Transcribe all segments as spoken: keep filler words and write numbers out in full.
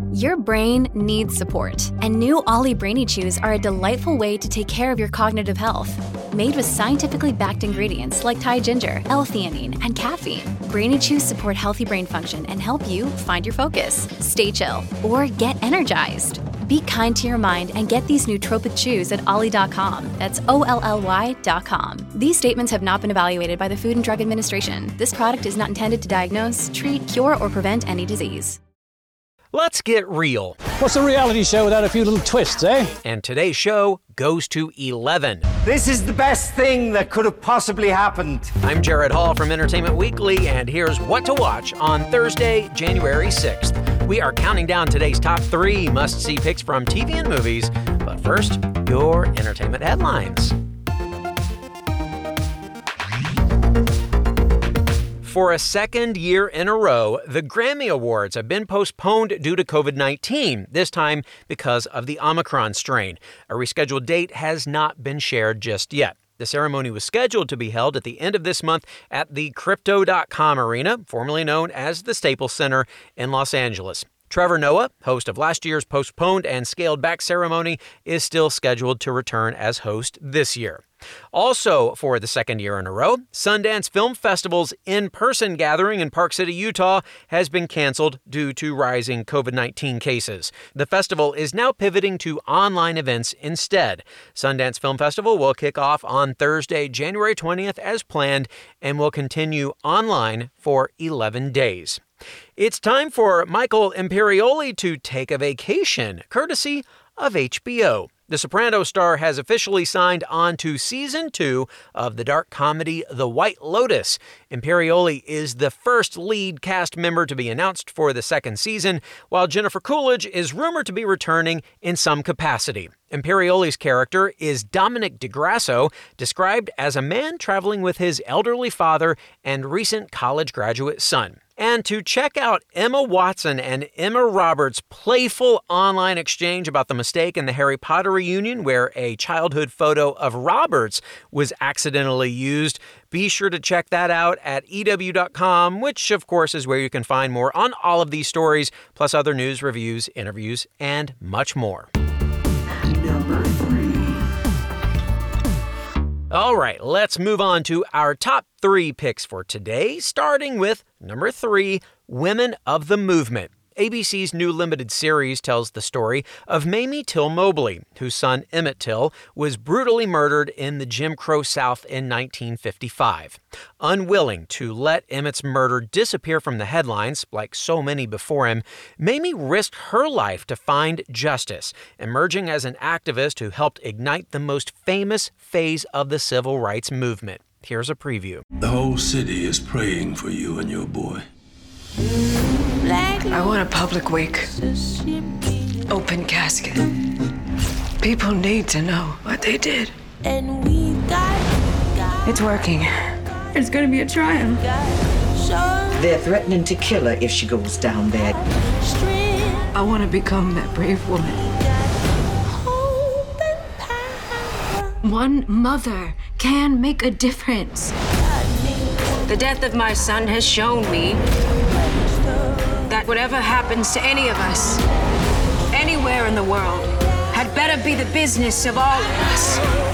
Your brain needs support, and new Ollie Brainy Chews are a delightful way to take care of your cognitive health. Made with scientifically backed ingredients like Thai ginger, L-theanine, and caffeine, Brainy Chews support healthy brain function and help you find your focus, stay chill, or get energized. Be kind to your mind and get these nootropic chews at ollie dot com. That's O L L Y dot com. These statements have not been evaluated by the Food and Drug Administration. This product is not intended to diagnose, treat, cure, or prevent any disease. Let's get real. What's a reality show without a few little twists, eh? And today's show goes to eleven. This is the best thing that could have possibly happened. I'm Jared Hall from Entertainment Weekly, and here's what to watch on Thursday, January sixth. We are counting down today's top three must-see picks from T V and movies. But first, your entertainment headlines. For a second year in a row, the Grammy Awards have been postponed due to covid nineteen, this time because of the Omicron strain. A rescheduled date has not been shared just yet. The ceremony was scheduled to be held at the end of this month at the Crypto dot com Arena, formerly known as the Staples Center in Los Angeles. Trevor Noah, host of last year's postponed and scaled-back ceremony, is still scheduled to return as host this year. Also, for the second year in a row, Sundance Film Festival's in-person gathering in Park City, Utah, has been canceled due to rising covid nineteen cases. The festival is now pivoting to online events instead. Sundance Film Festival will kick off on Thursday, January twentieth as planned, and will continue online for eleven days. It's time for Michael Imperioli to take a vacation, courtesy of H B O. The Sopranos star has officially signed on to season two of the dark comedy The White Lotus. Imperioli is the first lead cast member to be announced for the second season, while Jennifer Coolidge is rumored to be returning in some capacity. Imperioli's character is Dominic DeGrasso, described as a man traveling with his elderly father and recent college graduate son. And to check out Emma Watson and Emma Roberts' playful online exchange about the mistake in the Harry Potter reunion where a childhood photo of Roberts was accidentally used, be sure to check that out at E W dot com, which of course is where you can find more on all of these stories, plus other news, reviews, interviews, and much more. Number three. All right, let's move on to our top three picks for today, starting with number three, Women of the Movement. A B C's new limited series tells the story of Mamie Till Mobley, whose son Emmett Till was brutally murdered in the Jim Crow South in nineteen fifty-five. Unwilling to let Emmett's murder disappear from the headlines, like so many before him, Mamie risked her life to find justice, emerging as an activist who helped ignite the most famous phase of the civil rights movement. Here's a preview. The whole city is praying for you and your boy. I want a public wake. Open casket. People need to know what they did. It's working. It's gonna be a triumph. They're threatening to kill her if she goes down there. I want to become that brave woman. One mother can make a difference. The death of my son has shown me that whatever happens to any of us, anywhere in the world, had better be the business of all of us.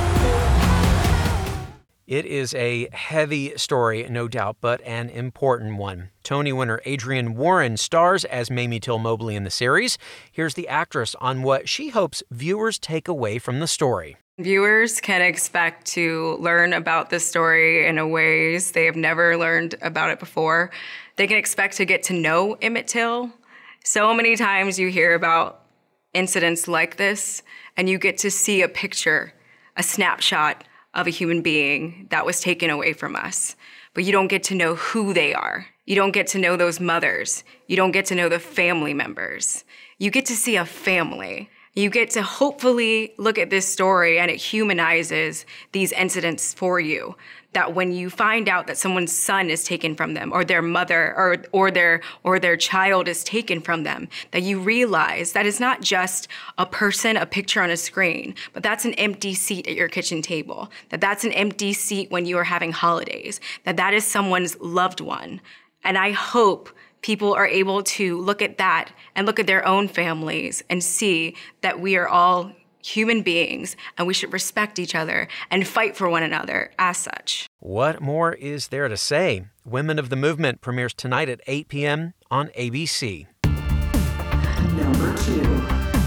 It is a heavy story, no doubt, but an important one. Tony winner Adrienne Warren stars as Mamie Till Mobley in the series. Here's the actress on what she hopes viewers take away from the story. Viewers can expect to learn about this story in a ways they have never learned about it before. They can expect to get to know Emmett Till. So many times you hear about incidents like this, and you get to see a picture, a snapshot of a human being that was taken away from us. But you don't get to know who they are. You don't get to know those mothers. You don't get to know the family members. You get to see a family. You get to hopefully look at this story and it humanizes these incidents for you. That when you find out that someone's son is taken from them, or their mother, or or their or their child is taken from them, that you realize that it's not just a person, a picture on a screen, but that's an empty seat at your kitchen table. That that's an empty seat when you are having holidays. That that is someone's loved one. And I hope people are able to look at that and look at their own families and see that we are all human beings and we should respect each other and fight for one another as such. What more is there to say? Women of the Movement premieres tonight at eight p.m. on A B C. Number two.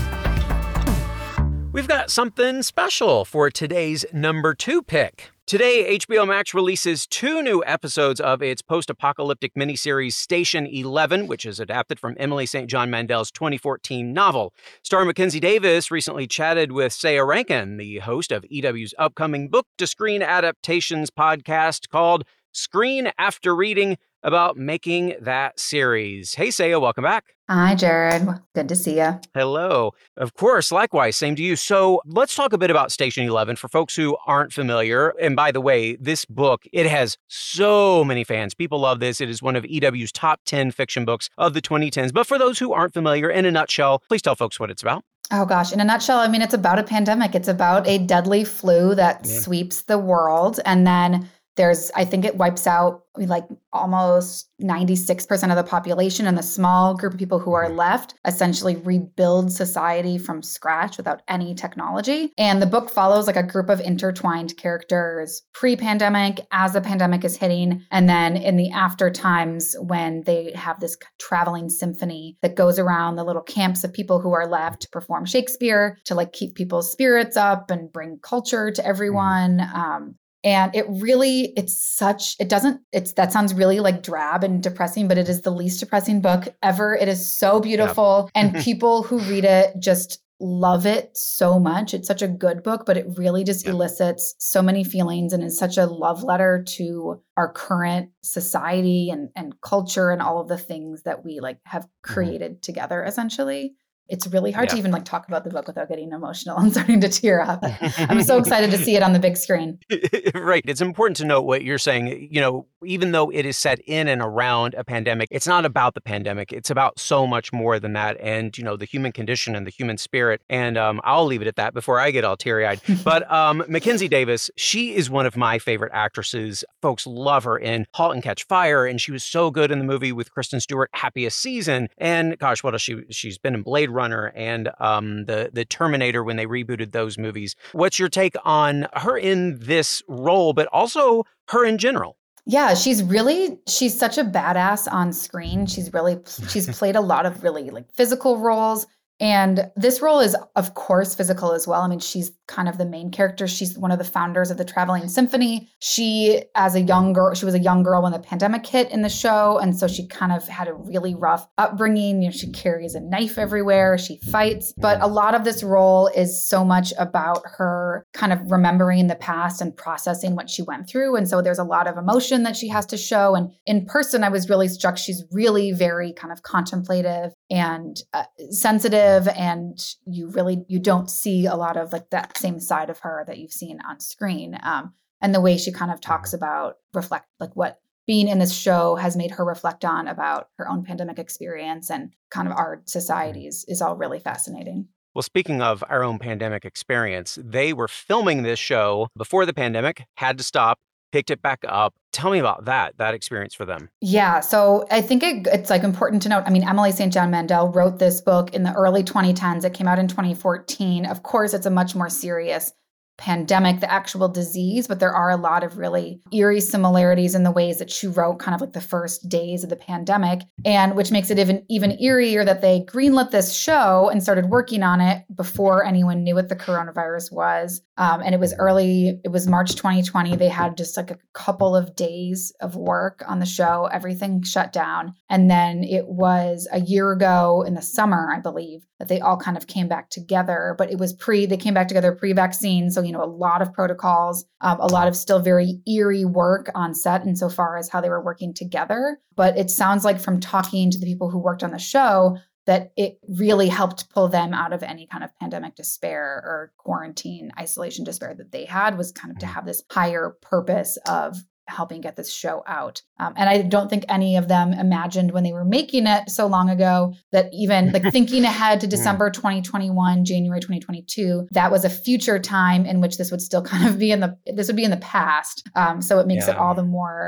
We've got something special for today's number two pick. Today, H B O Max releases two new episodes of its post-apocalyptic miniseries Station Eleven, which is adapted from Emily Saint John Mandel's twenty fourteen novel. Star Mackenzie Davis recently chatted with Saya Rankin, the host of E W's upcoming book-to-screen adaptations podcast called Screen After Reading, about making that series. Hey, Saya, welcome back. Hi, Jared. Good to see you. Hello. Of course, likewise, same to you. So let's talk a bit about Station Eleven for folks who aren't familiar. And by the way, this book, it has so many fans. People love this. It is one of E W's top ten fiction books of the twenty tens. But for those who aren't familiar, in a nutshell, please tell folks what it's about. Oh, gosh. In a nutshell, I mean, it's about a pandemic. It's about a deadly flu that yeah. sweeps the world. And then there's, I think it wipes out like almost ninety-six percent of the population, and the small group of people who are left essentially rebuild society from scratch without any technology. And the book follows like a group of intertwined characters pre-pandemic, as the pandemic is hitting, and then in the after times when they have this traveling symphony that goes around the little camps of people who are left to perform Shakespeare, to like keep people's spirits up and bring culture to everyone. Um, And it really, it's such, it doesn't, it's, that sounds really like drab and depressing, but it is the least depressing book ever. It is so beautiful. Yep. And people who read it just love it so much. It's such a good book, but it really just yep. elicits so many feelings and is such a love letter to our current society and, and culture and all of the things that we like have created mm-hmm. together, essentially. It's really hard yeah. to even like talk about the book without getting emotional and starting to tear up. I'm so excited to see it on the big screen. Right. It's important to note what you're saying. You know, even though it is set in and around a pandemic, it's not about the pandemic. It's about so much more than that. And, you know, the human condition and the human spirit. And um, I'll leave it at that before I get all teary-eyed. But um, Mackenzie Davis, she is one of my favorite actresses. Folks love her in *Halt and Catch Fire*. And she was so good in the movie with Kristen Stewart, *Happiest Season*. And gosh, what else? She, she's been in *Blade Runner* and um, the, the Terminator when they rebooted those movies. What's your take on her in this role, but also her in general? Yeah, she's really, she's such a badass on screen. She's really, she's played a lot of really like physical roles. And this role is, of course, physical as well. I mean, she's kind of the main character. She's one of the founders of the Traveling Symphony. She, as a young girl, she was a young girl when the pandemic hit in the show. And so she kind of had a really rough upbringing. You know, she carries a knife everywhere. She fights. But a lot of this role is so much about her kind of remembering the past and processing what she went through. And so there's a lot of emotion that she has to show. And in person, I was really struck. She's really very kind of contemplative and uh, sensitive. And you really, you don't see a lot of like that same side of her that you've seen on screen. Um, and the way she kind of talks about, reflect, like what being in this show has made her reflect on about her own pandemic experience and kind of our societies is all really fascinating. Well, speaking of our own pandemic experience, they were filming this show before the pandemic, had to stop, picked it back up. Tell me about that, that experience for them. Yeah. So I think it, it's like important to note, I mean, Emily Saint John Mandel wrote this book in the early twenty tens. It came out in twenty fourteen. Of course, it's a much more serious pandemic, the actual disease, but there are a lot of really eerie similarities in the ways that she wrote kind of like the first days of the pandemic, and which makes it even, even eerier that they greenlit this show and started working on it before anyone knew what the coronavirus was. Um, and it was early, it was March twenty twenty. They had just like a couple of days of work on the show. Everything shut down. And then it was a year ago in the summer, I believe, that they all kind of came back together. But it was pre, they came back together pre-vaccine. So, you know, a lot of protocols, um, a lot of still very eerie work on set insofar as how they were working together. But it sounds like from talking to the people who worked on the show, that it really helped pull them out of any kind of pandemic despair or quarantine isolation despair that they had, was kind of to have this higher purpose of helping get this show out. Um, and I don't think any of them imagined when they were making it so long ago that even like thinking ahead to December twenty twenty-one, January twenty twenty-two, that was a future time in which this would still kind of be in the, this would be in the past. Um, so it makes yeah. it all the more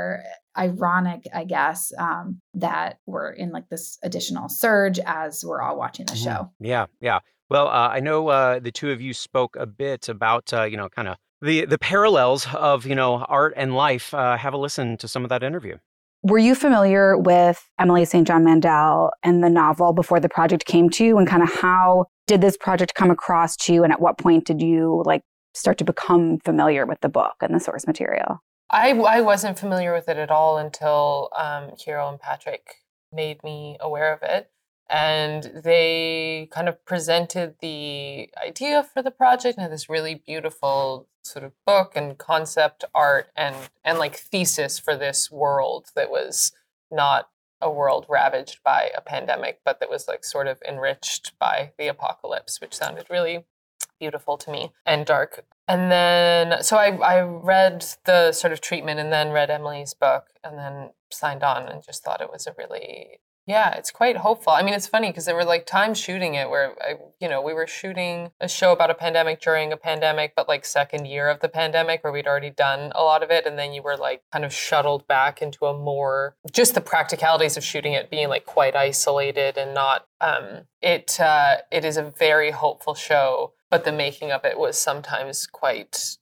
ironic, I guess, um, that we're in like this additional surge as we're all watching the show. Yeah, yeah. Well, uh, I know uh, the two of you spoke a bit about, uh, you know, kind of the the parallels of, you know, art and life. Uh, have a listen to some of that interview. Were you familiar with Emily Saint John Mandel and the novel before the project came to you? And kind of how did this project come across to you? And at what point did you like start to become familiar with the book and the source material? I, I wasn't familiar with it at all until um, Hero and Patrick made me aware of it. And they kind of presented the idea for the project and had this really beautiful sort of book and concept art and, and like thesis for this world that was not a world ravaged by a pandemic, but that was like sort of enriched by the apocalypse, which sounded really beautiful to me and dark. And then, so I, I read the sort of treatment and then read Emily's book and then signed on and just thought it was a really, yeah, it's quite hopeful. I mean, it's funny because there were like times shooting it where, I, you know, we were shooting a show about a pandemic during a pandemic, but like second year of the pandemic where we'd already done a lot of it. And then you were like kind of shuttled back into a more, just the practicalities of shooting it being like quite isolated and not, um, it, uh, it is a very hopeful show, but the making of it was sometimes quite...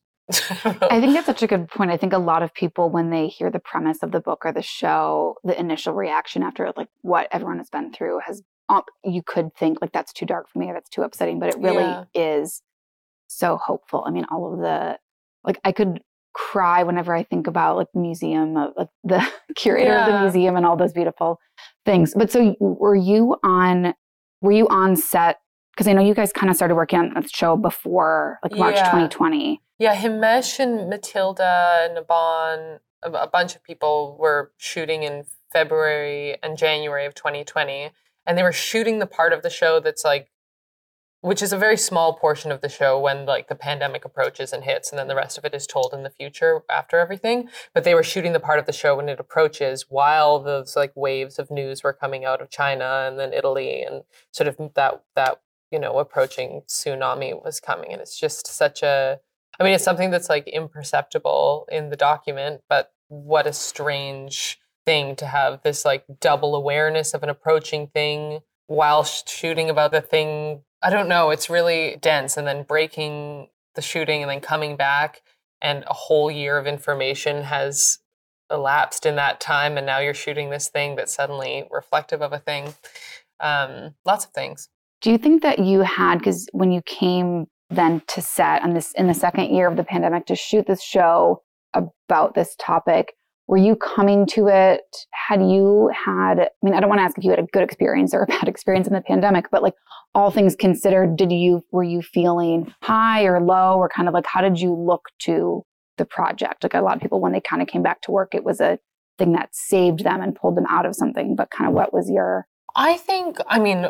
I think that's such a good point. I think a lot of people, when they hear the premise of the book or the show, the initial reaction after like what everyone has been through has, um, you could think like that's too dark for me or that's too upsetting, but it really yeah. is so hopeful. I mean, all of the, like I could cry whenever I think about like the museum, of, like the curator yeah. of the museum and all those beautiful things. But so were you on, were you on set? Because I know you guys kind of started working on the show before like March yeah. twenty twenty. Yeah, Himesh and Matilda and Naban, a, a bunch of people were shooting in February and January of twenty twenty. And they were shooting the part of the show that's like, which is a very small portion of the show when like the pandemic approaches and hits, and then the rest of it is told in the future after everything. But they were shooting the part of the show when it approaches while those like waves of news were coming out of China and then Italy and sort of that, that, you know, approaching tsunami was coming. And it's just such a, I mean, it's something that's like imperceptible in the document, but what a strange thing to have this like double awareness of an approaching thing while sh- shooting about the thing. I don't know. It's really dense. And then breaking the shooting and then coming back and a whole year of information has elapsed in that time. And now you're shooting this thing that's suddenly reflective of a thing. Um, lots of things. Do you think that you had, because when you came then to set on this in the second year of the pandemic to shoot this show about this topic, were you coming to it? Had you had, I mean, I don't want to ask if you had a good experience or a bad experience in the pandemic, but like all things considered, did you, were you feeling high or low or kind of like, how did you look to the project? Like a lot of people, when they kind of came back to work, it was a thing that saved them and pulled them out of something, but kind of what was your... I think, I mean,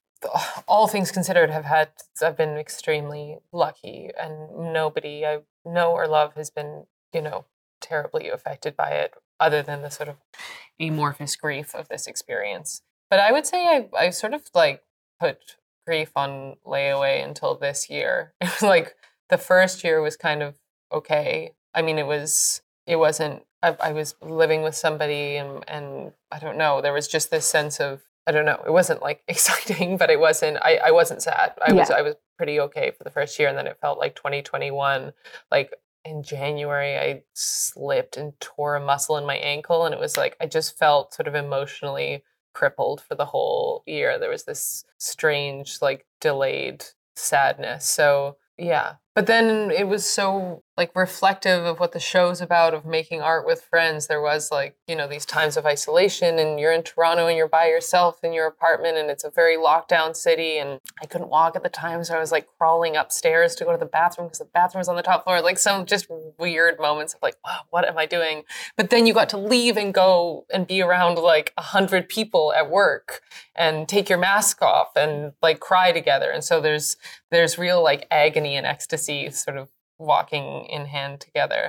all things considered, have had, I've been extremely lucky and nobody I know or love has been, you know, terribly affected by it other than the sort of amorphous grief of this experience. But I would say I, I sort of like put grief on layaway until this year. It was like the first year was kind of okay. I mean, it was, it wasn't, I, I was living with somebody and, and I don't know, there was just this sense of, I don't know. It wasn't like exciting, but it wasn't, I, I wasn't sad. I yeah. was, I was pretty okay for the first year. And then it felt like twenty twenty-one, like in January, I slipped and tore a muscle in my ankle. And it was like, I just felt sort of emotionally crippled for the whole year. There was this strange, like delayed sadness. So yeah. But then it was so like reflective of what the show's about, of making art with friends. There was like, you know, these times of isolation and you're in Toronto and you're by yourself in your apartment and it's a very locked down city. And I couldn't walk at the time. So I was like crawling upstairs to go to the bathroom because the bathroom was on the top floor. Like some just weird moments of like, wow, what am I doing? But then you got to leave and go and be around like a hundred people at work and take your mask off and like cry together. And so there's, there's real like agony and ecstasy sort of walking in hand together.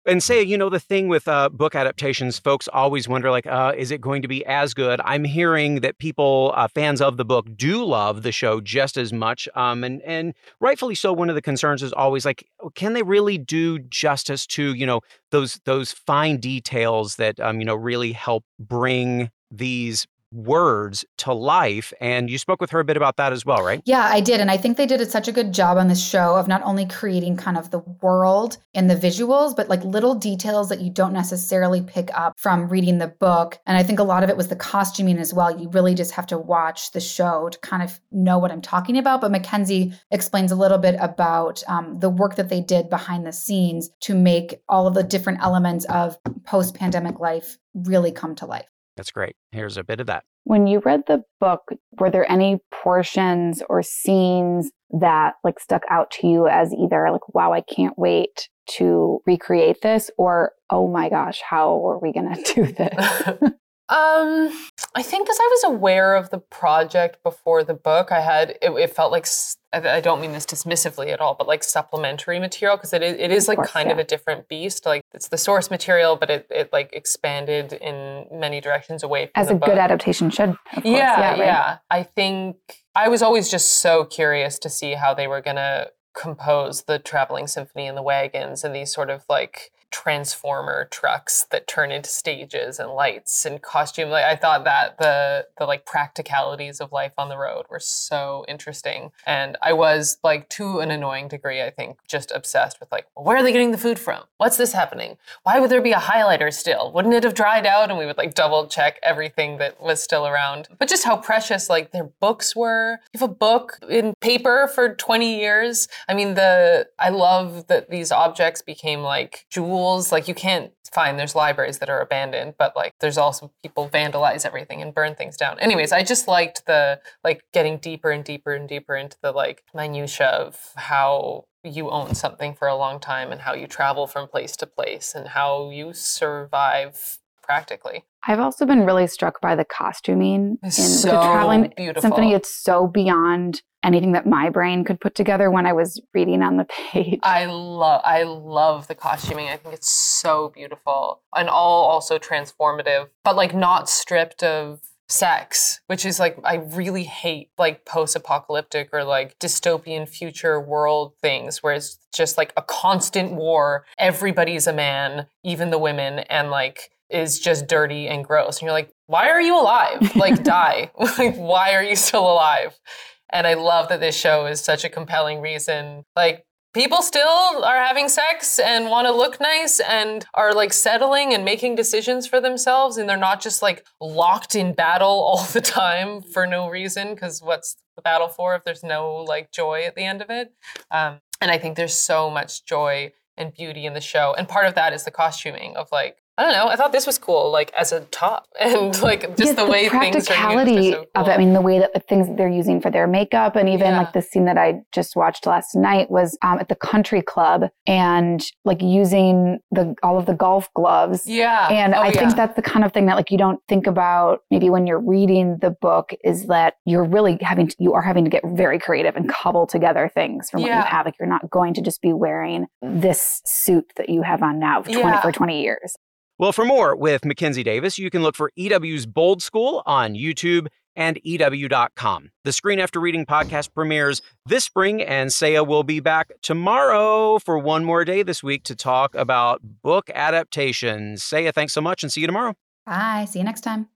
And say, you know, the thing with uh, book adaptations, folks always wonder, like, uh, is it going to be as good? I'm hearing that people, uh, fans of the book, do love the show just as much. Um, and, and rightfully so, one of the concerns is always like, can they really do justice to, you know, those those fine details that, um, you know, really help bring these words to life? And you spoke with her a bit about that as well, right? Yeah, I did. And I think they did such a good job on this show of not only creating kind of the world and the visuals, but like little details that you don't necessarily pick up from reading the book. And I think a lot of it was the costuming as well. You really just have to watch the show to kind of know what I'm talking about. But Mackenzie explains a little bit about um, the work that they did behind the scenes to make all of the different elements of post-pandemic life really come to life. That's great. Here's a bit of that. When you read the book, were there any portions or scenes that like stuck out to you as either like, wow, I can't wait to recreate this, or, oh my gosh, how are we going to do this? Um, I think because I was aware of the project before the book, I had, it, it felt like, I don't mean this dismissively at all, but like supplementary material, because it is, it is like course, kind yeah. of a different beast. Like it's the source material, but it, it like expanded in many directions away from As the a book. good adaptation should, of course. Yeah, yeah, right? yeah. I think I was always just so curious to see how they were going to compose the traveling symphony and the wagons and these sort of like transformer trucks that turn into stages and lights and costume. Like I thought that the the like practicalities of life on the road were so interesting. And I was like, to an annoying degree, I think, just obsessed with like, well, where are they getting the food from? What's this happening? Why would there be a highlighter still? Wouldn't it have dried out? And we would like double check everything that was still around. But just how precious like their books were. You have a book in paper for twenty years. I mean, the I love that these objects became like jewels. Like you can't find, there's libraries that are abandoned, but like there's also people vandalize everything and burn things down. Anyways, I just liked the like getting deeper and deeper and deeper into the like minutia of how you own something for a long time and how you travel from place to place and how you survive practically. I've also been really struck by the costuming it's in so the Traveling beautiful. Symphony. It's so beyond anything that my brain could put together when I was reading on the page. I love I love the costuming. I think it's so beautiful and all also transformative, but like not stripped of sex, which is like, I really hate like post-apocalyptic or like dystopian future world things where it's just like a constant war. Everybody's a man, even the women, and like is just dirty and gross. And you're like, why are you alive? Like die. Like, why are you still alive? And I love that this show is such a compelling reason. Like, people still are having sex and want to look nice and are like settling and making decisions for themselves. And they're not just like locked in battle all the time for no reason. Because what's the battle for if there's no like joy at the end of it? Um, and I think there's so much joy and beauty in the show. And part of that is the costuming of like, I don't know. I thought this was cool, like as a top, and like just yes, the way the things are practicality used. So cool. of it. I mean, the way that the things that they're using for their makeup, and even yeah. like the scene that I just watched last night was um, at the country club, and like using the all of the golf gloves. Yeah, and oh, I yeah. think that's the kind of thing that like you don't think about maybe when you're reading the book, is that you're really having to, you are having to get very creative and cobble together things from what yeah. you have. Like you're not going to just be wearing this suit that you have on now for, yeah. twenty, for twenty years. Well, for more with Mackenzie Davis, you can look for E W's Bold School on YouTube and E W dot com. The Screen After Reading podcast premieres this spring, and Saya will be back tomorrow for one more day this week to talk about book adaptations. Saya, thanks so much, and see you tomorrow. Bye. See you next time.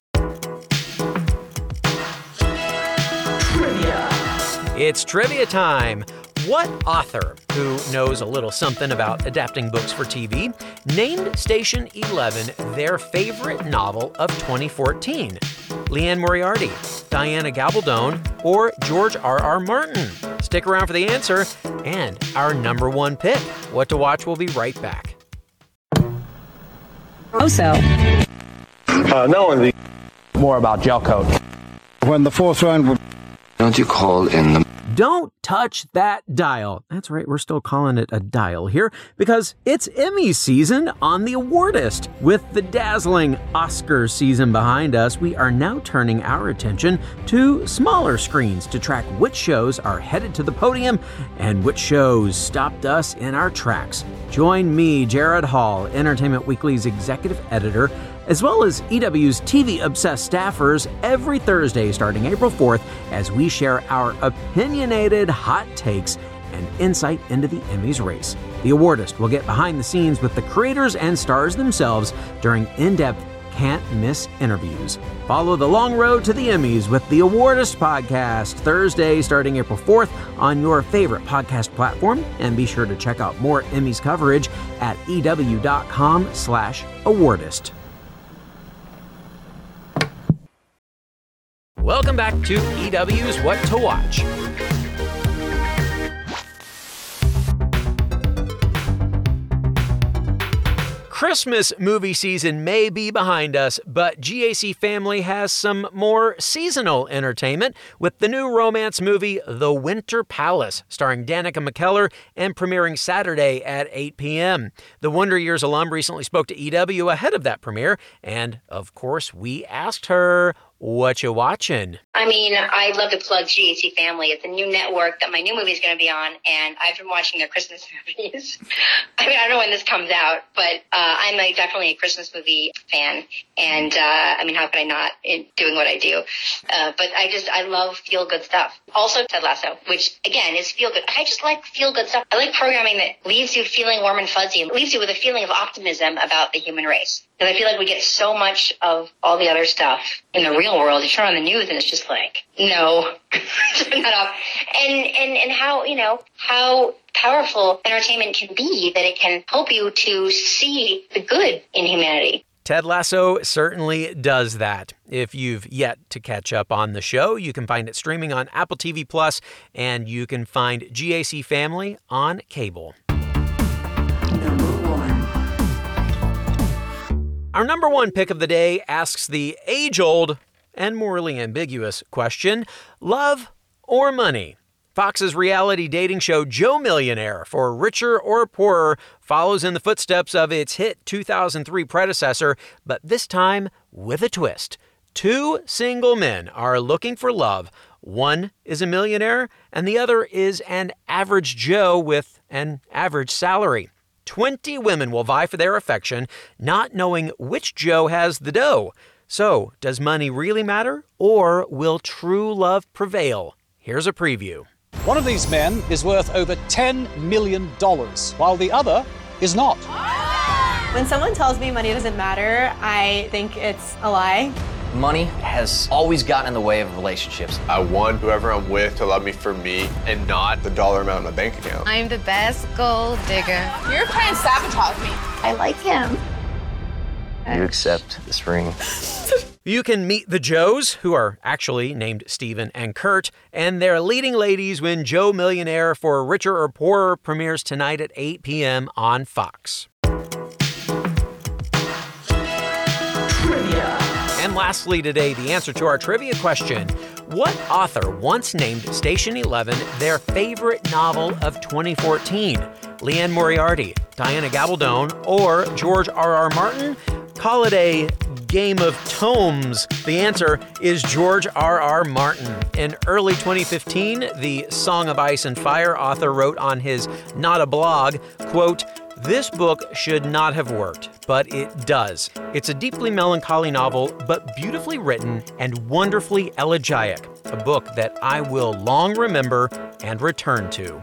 Trivia. It's trivia time. What author, who knows a little something about adapting books for T V, named Station Eleven their favorite novel of twenty fourteen? Liane Moriarty, Diana Gabaldon, or George R R. Martin? Stick around for the answer and our number one pick. What to Watch will be right back. Also, uh, no one the more about gel coat. When the fourth round would... Don't you call in the Don't touch that dial. That's right, we're still calling it a dial here because it's Emmy season on The Awardist. With the dazzling Oscar season behind us, we are now turning our attention to smaller screens to track which shows are headed to the podium and which shows stopped us in our tracks. Join me, Jared Hall, Entertainment Weekly's executive editor, as well as E W's T V-obsessed staffers every Thursday starting April fourth as we share our opinionated hot takes and insight into the Emmys race. The Awardist will get behind the scenes with the creators and stars themselves during in-depth, can't-miss interviews. Follow the long road to the Emmys with the Awardist podcast Thursday starting April fourth on your favorite podcast platform, and be sure to check out more Emmys coverage at ew.com slash awardist. Welcome back to E W's What to Watch. Christmas movie season may be behind us, but G A C Family has some more seasonal entertainment with the new romance movie The Winter Palace, starring Danica McKellar and premiering Saturday at eight p.m. The Wonder Years alum recently spoke to E W ahead of that premiere, and of course we asked her, what you watching? I mean, I love to plug G A C Family. It's a new network that my new movie is going to be on, and I've been watching their Christmas movies. I mean, I don't know when this comes out, but uh, I'm a, definitely a Christmas movie fan, and uh, I mean, how could I not in doing what I do? Uh, but I just, I love feel-good stuff. Also, Ted Lasso, which, again, is feel-good. I just like feel-good stuff. I like programming that leaves you feeling warm and fuzzy and leaves you with a feeling of optimism about the human race. Because I feel like we get so much of all the other stuff in the real world. You turn on the news and it's just like, no, turn that off. And, and, and how, you know, how powerful entertainment can be, that it can help you to see the good in humanity. Ted Lasso certainly does that. If you've yet to catch up on the show, you can find it streaming on Apple T V Plus, and you can find G A C Family on cable. Our number one pick of the day asks the age-old and morally ambiguous question, love or money? Fox's reality dating show Joe Millionaire, for richer or poorer, follows in the footsteps of its hit two thousand three predecessor, but this time with a twist. Two single men are looking for love. One is a millionaire, and the other is an average Joe with an average salary. Twenty women will vie for their affection, not knowing which Joe has the dough. So, does money really matter, or will true love prevail? Here's a preview. One of these men is worth over ten million dollars, while the other is not. When someone tells me money doesn't matter, I think it's a lie. Money has always gotten in the way of relationships. I want whoever I'm with to love me for me and not the dollar amount in my bank account. I'm the best gold digger. You're trying to sabotage me. I like him. You accept this ring. You can meet the Joes, who are actually named Stephen and Kurt, and their leading ladies when Joe Millionaire, for richer or poorer premieres tonight at eight p.m. on Fox. And lastly today, the answer to our trivia question. What author once named Station Eleven their favorite novel of twenty fourteen? Leanne Moriarty, Diana Gabaldon, or George R R. Martin? Call it a game of tomes. The answer is George R R. Martin. In early twenty fifteen, the Song of Ice and Fire author wrote on his Not a Blog, quote, "This book should not have worked, but it does. It's a deeply melancholy novel, but beautifully written and wonderfully elegiac. A book that I will long remember and return to."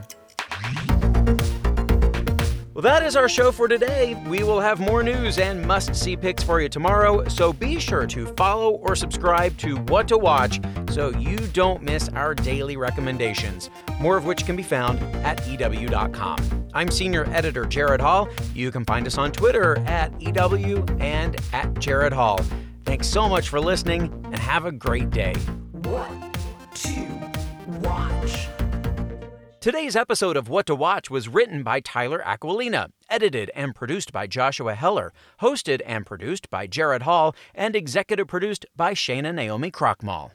Well, that is our show for today. We will have more news and must-see picks for you tomorrow, so be sure to follow or subscribe to What to Watch so you don't miss our daily recommendations, more of which can be found at E W dot com. I'm Senior Editor Jared Hall. You can find us on Twitter at E W and at Jared Hall. Thanks so much for listening, and have a great day. What to watch? Today's episode of What to Watch was written by Tyler Aquilina, edited and produced by Joshua Heller, hosted and produced by Jared Hall, and executive produced by Shana Naomi Krochmal.